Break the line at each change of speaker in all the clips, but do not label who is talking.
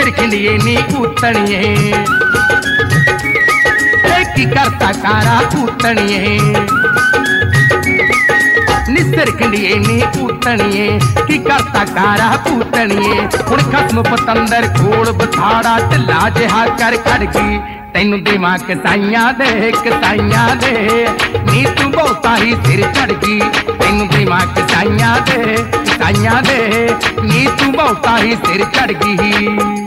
निस्तर खिंडिए नी कूतणिए की करता कारा कूतणिए निस्तर खिंडिए नी कूतणिए की करता कारा कूतणिए हुण खसम पतंदर कोल बथाड़ा ढिला जिहा कर खड़की तैनू देवां कसाइयां दे नी तू बहुता ही सिर चढ़ गई तैनू देवां कसाइयां दे नी तू बहुता ही सिर चढ़ गई।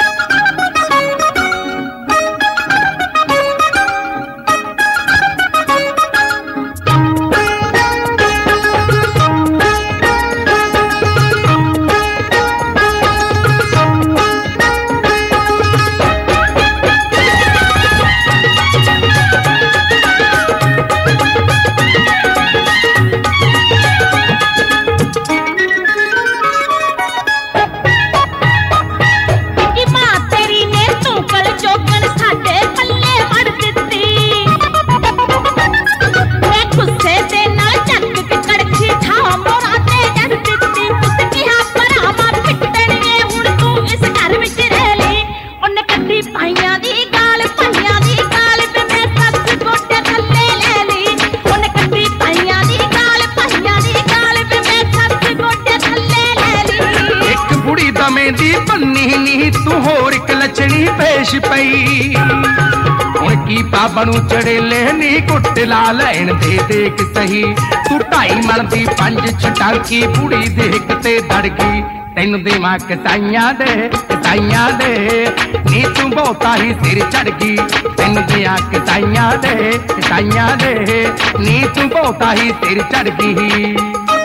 दी बन्नी नी तू होर एक लचनी पेश पई हुण की पाबनू चढ़ेले नी कुट ला लैन दे देख सही तू 2.5 मन दी 5 छटांकी बुढ़ी देख ते दड़ गई तैनू देवां कसाइयां दे नी तू बहुता ही सिर चढ़ गई तैनू देवां कसाइयां दे नी तू बहुता ही सिर चढ़ गई।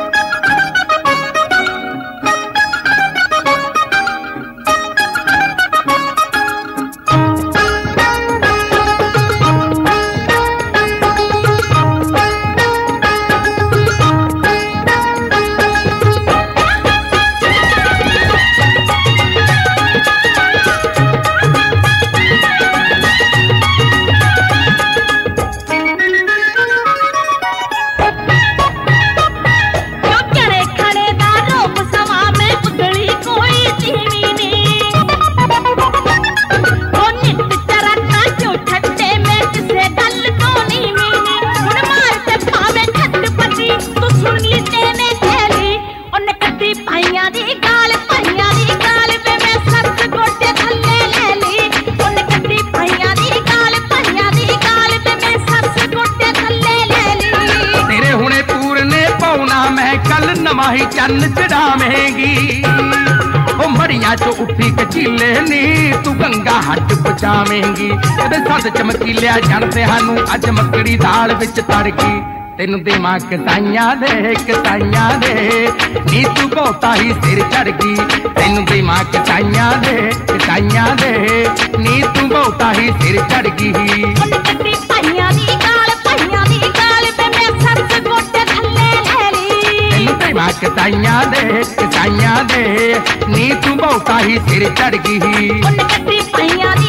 नवा ही चन्न चढ़ावेंगी ओ मड़िया चो उठी कचीले नी तू गंगा हट पहुंचावेंगी सद चमकीलिया जानते हानू अज मकड़ी दाल विच तड़की तैनू देवां कसाइयां दे नी तू बहुता ही सिर चढ़ गई तैनू देवां कसाइयां दे नी तू बहुता ही सिर चढ़ गई। कसाइयां दे नी तू बहुता ही सिर चढ़ गई।